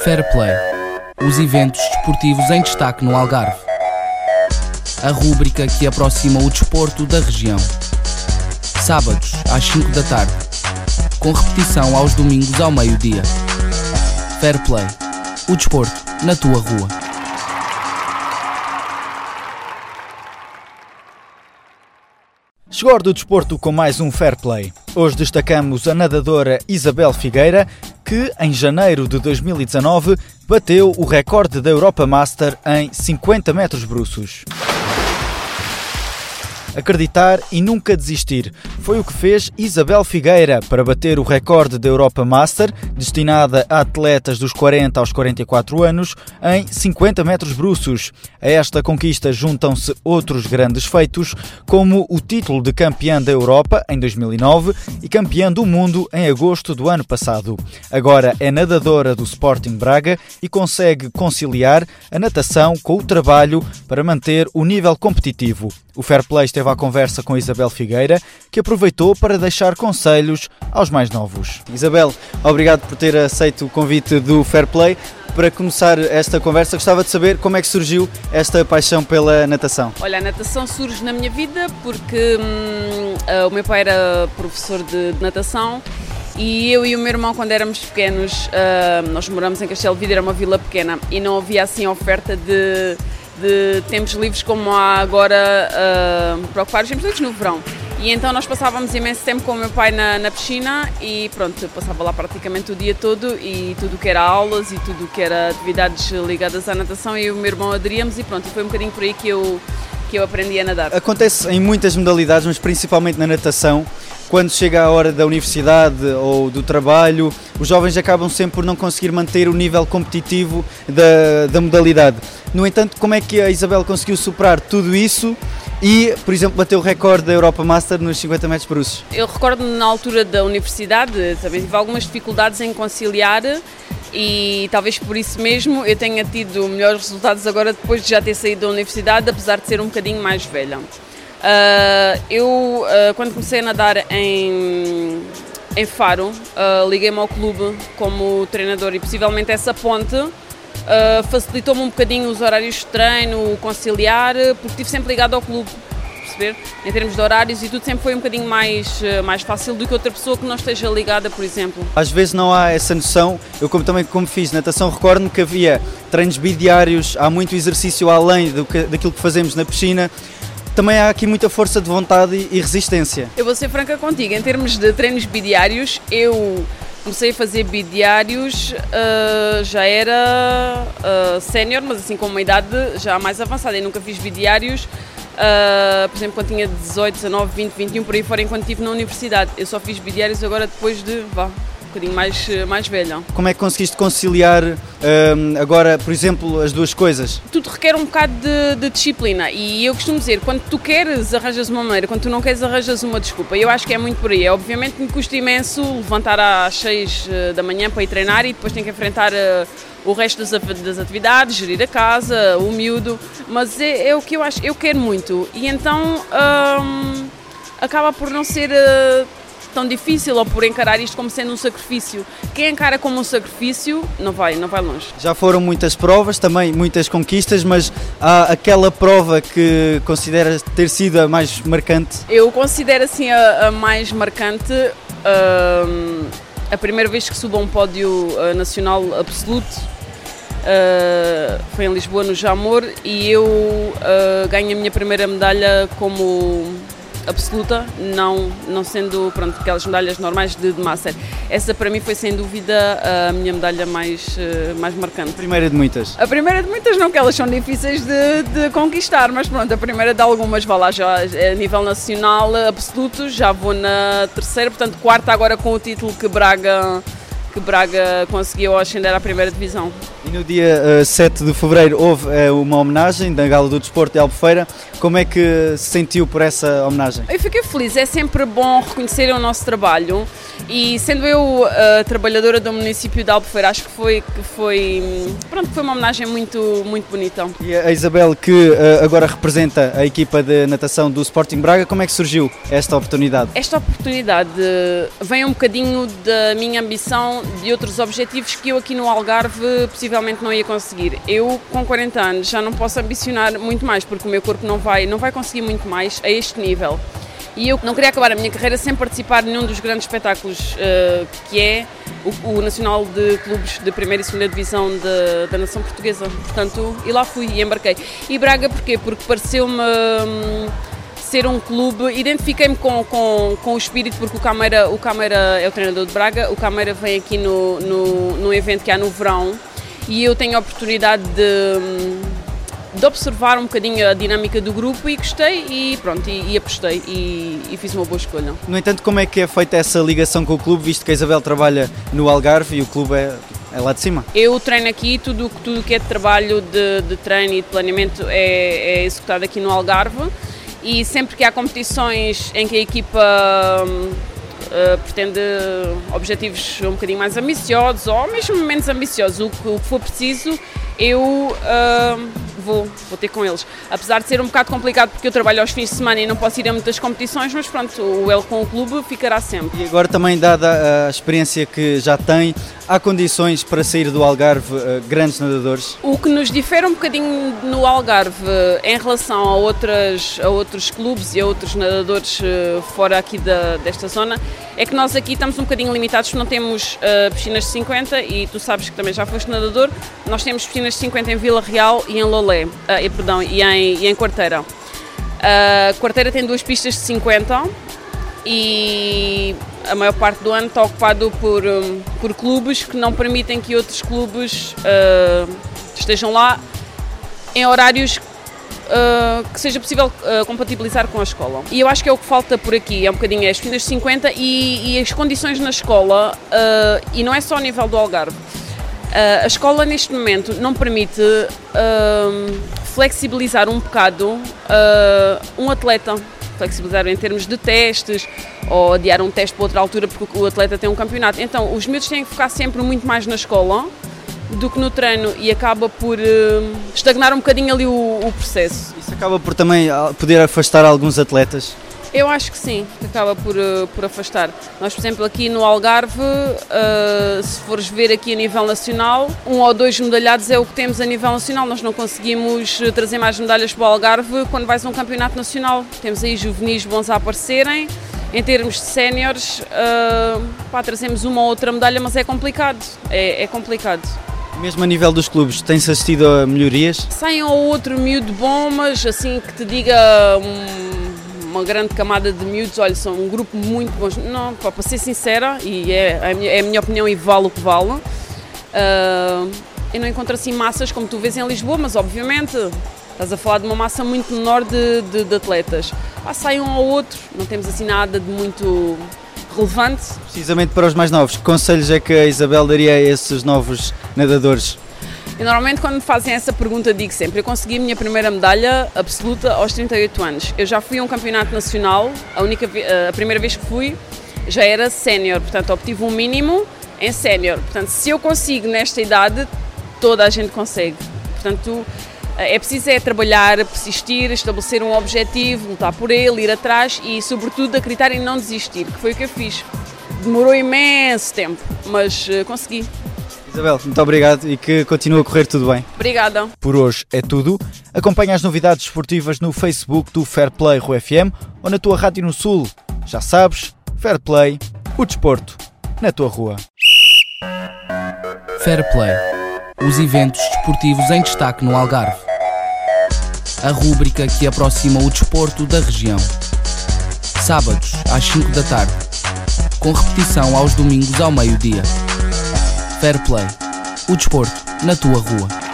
Fair Play, os eventos desportivos em destaque no Algarve. A rúbrica que aproxima o desporto da região. Sábados, às 5 da tarde, com repetição aos domingos ao meio-dia. Fair Play, o desporto na tua rua. Chegou a hora do desporto com mais um Fair Play. Hoje destacamos a nadadora Isabel Figueira, que em janeiro de 2019 bateu o recorde da Europa Master em 50 metros bruços. Acreditar e nunca desistir foi o que fez Isabel Figueira para bater o recorde da Europa Master, destinada a atletas dos 40 aos 44 anos, em 50 metros bruços. A esta conquista juntam-se outros grandes feitos, como o título de campeã da Europa em 2009 e campeã do mundo em agosto do ano passado. Agora é nadadora do Sporting Braga e consegue conciliar a natação com o trabalho para manter o nível competitivo. O Fair Play esteve à conversa com Isabel Figueira, que aproveitou para deixar conselhos aos mais novos. Isabel, obrigado por ter aceito o convite do Fair Play. Para começar esta conversa, gostava de saber como é que surgiu esta paixão pela natação. Olha, a natação surge na minha vida porque o meu pai era professor de natação e eu e o meu irmão, quando éramos pequenos, nós moramos em Castelo de Vide, era uma vila pequena e não havia assim oferta de tempos livres como há agora para ocupar os tempos livres no verão. E então nós passávamos imenso tempo com o meu pai na piscina e pronto, eu passava lá praticamente o dia todo e tudo o que era aulas e tudo o que era atividades ligadas à natação, eu e o meu irmão aderíamos e pronto, foi um bocadinho por aí que eu aprendi a nadar. Acontece em muitas modalidades, mas principalmente na natação. Quando chega a hora da universidade ou do trabalho, os jovens acabam sempre por não conseguir manter o nível competitivo da modalidade. No entanto, como é que a Isabel conseguiu superar tudo isso e, por exemplo, bateu o recorde da Europa Master nos 50 metros bruços? Eu recordo-me na altura da universidade, também tive algumas dificuldades em conciliar e talvez por isso mesmo eu tenha tido melhores resultados agora depois de já ter saído da universidade, apesar de ser um bocadinho mais velha. Quando comecei a nadar em Faro, liguei-me ao clube como treinador e possivelmente essa ponte facilitou-me um bocadinho os horários de treino, o conciliar, porque estive sempre ligado ao clube, perceber? Em termos de horários e tudo sempre foi um bocadinho mais fácil do que outra pessoa que não esteja ligada, por exemplo. Às vezes não há essa noção, eu como fiz natação, recordo-me que havia treinos bidiários, há muito exercício além daquilo que fazemos na piscina. Também há aqui muita força de vontade e resistência. Eu vou ser franca contigo, em termos de treinos bidiários, eu comecei a fazer bidiários, já era sénior, mas assim com uma idade já mais avançada. Eu nunca fiz bidiários, por exemplo, quando tinha 18, 19, 20, 21, por aí fora, enquanto estive na universidade. Eu só fiz bidiários agora depois de, um bocadinho mais velha. Como é que conseguiste conciliar agora, por exemplo, as duas coisas? Tudo requer um bocado de disciplina e eu costumo dizer, quando tu queres arranjas uma maneira, quando tu não queres arranjas uma desculpa. Eu acho que é muito por aí. Obviamente me custa imenso levantar às 6 da manhã para ir treinar e depois tenho que enfrentar o resto das atividades, gerir a casa, o miúdo, mas é o que eu acho, eu quero muito e então acaba por não ser tão difícil ou por encarar isto como sendo um sacrifício. Quem encara como um sacrifício não vai longe. Já foram muitas provas, também muitas conquistas, mas há aquela prova que consideras ter sido a mais marcante? Eu considero assim a mais marcante a primeira vez que subo a um pódio nacional absoluto. Foi em Lisboa, no Jamor, e eu ganho a minha primeira medalha como absoluta, não sendo aquelas medalhas normais de Master. Essa para mim foi sem dúvida a minha medalha mais marcante. A primeira de muitas? A primeira de muitas não, que elas são difíceis de conquistar, mas pronto, a primeira de algumas, vá lá, já a nível nacional absoluto, já vou na terceira, portanto quarta agora com o título que Braga conseguiu ascender à primeira divisão. E no dia 7 de fevereiro houve uma homenagem da Gala do Desporto de Albufeira. Como é que se sentiu por essa homenagem? Eu fiquei feliz, é sempre bom reconhecer o nosso trabalho e sendo eu trabalhadora do município de Albufeira, acho que foi uma homenagem muito bonita. E a Isabel, que agora representa a equipa de natação do Sporting Braga, como é que surgiu esta oportunidade? Esta oportunidade vem um bocadinho da minha ambição de outros objetivos que eu aqui no Algarve possivelmente não ia conseguir. Eu com 40 anos já não posso ambicionar muito mais porque o meu corpo não vai conseguir muito mais a este nível. E eu não queria acabar a minha carreira sem participar num dos grandes espetáculos que é o Nacional de Clubes de Primeira e Segunda Divisão da Nação Portuguesa. Portanto, e lá fui e embarquei. E Braga porquê? Porque pareceu-me ser um clube, identifiquei-me com o espírito, porque o Cameira é o treinador de Braga, o Cameira vem aqui no evento que há no verão e eu tenho a oportunidade de observar um bocadinho a dinâmica do grupo e gostei e pronto, e apostei e fiz uma boa escolha. No entanto, como é que é feita essa ligação com o clube, visto que a Isabel trabalha no Algarve e o clube é lá de cima? Eu treino aqui, tudo que é de trabalho de treino e de planeamento é executado aqui no Algarve e sempre que há competições em que a equipa pretende objetivos um bocadinho mais ambiciosos ou mesmo menos ambiciosos, o que for preciso, eu vou ter com eles. Apesar de ser um bocado complicado porque eu trabalho aos fins de semana e não posso ir a muitas competições, mas pronto, o elo com o clube ficará sempre. E agora também, dada a experiência que já tem, há condições para sair do Algarve grandes nadadores? O que nos difere um bocadinho no Algarve em relação a outros clubes e a outros nadadores fora aqui desta zona é que nós aqui estamos um bocadinho limitados, não temos piscinas de 50 e tu sabes que também já foste nadador, nós temos piscinas de 50 em Vila Real e em Lolé, e em Quarteira. Quarteira tem 2 pistas de 50 e a maior parte do ano está ocupado por clubes que não permitem que outros clubes estejam lá em horários que seja possível compatibilizar com a escola. E eu acho que é o que falta por aqui, é um bocadinho as piscinas de 50 e as condições na escola, e não é só a nível do Algarve. A escola neste momento não permite flexibilizar um bocado um atleta, flexibilizar em termos de testes ou adiar um teste para outra altura porque o atleta tem um campeonato. Então os miúdos têm que focar sempre muito mais na escola do que no treino e acaba por estagnar um bocadinho ali o processo. Isso acaba por também poder afastar alguns atletas? Eu acho que sim, que acaba por afastar. Nós, por exemplo, aqui no Algarve, se fores ver aqui a nível nacional, 1 ou 2 medalhados é o que temos a nível nacional. Nós não conseguimos trazer mais medalhas para o Algarve quando vais a um campeonato nacional. Temos aí juvenis bons a aparecerem. Em termos de séniores, trazemos uma ou outra medalha, mas é complicado. É complicado. Mesmo a nível dos clubes, tem-se assistido a melhorias? Sai um ou outro miúdo bom, mas assim que te diga uma grande camada de miúdos, olha, são um grupo muito bom. Não, para ser sincera, e é a minha opinião e vale o que vale, eu não encontro assim massas como tu vês em Lisboa, mas obviamente estás a falar de uma massa muito menor de atletas. Sai um ou outro, não temos assim nada de muito relevante. Precisamente para os mais novos, que conselhos é que a Isabel daria a esses novos nadadores? Eu normalmente quando me fazem essa pergunta digo sempre, eu consegui a minha primeira medalha absoluta aos 38 anos. Eu já fui a um campeonato nacional, a primeira vez que fui já era sénior, portanto obtive um mínimo em sénior. Portanto, se eu consigo nesta idade, toda a gente consegue. Portanto, é preciso trabalhar, persistir, estabelecer um objetivo, lutar por ele, ir atrás e sobretudo acreditar em não desistir, que foi o que eu fiz. Demorou imenso tempo, mas consegui. Isabel, muito obrigado e que continue a correr tudo bem. Obrigada. Por hoje é tudo. Acompanha as novidades esportivas no Facebook do Fair Play Rua FM ou na tua rádio no Sul. Já sabes, Fair Play, o desporto na tua rua. Fair Play, os eventos desportivos em destaque no Algarve. A rúbrica que aproxima o desporto da região. Sábados às 5 da tarde, com repetição aos domingos ao meio-dia. Fair Play, o desporto na tua rua.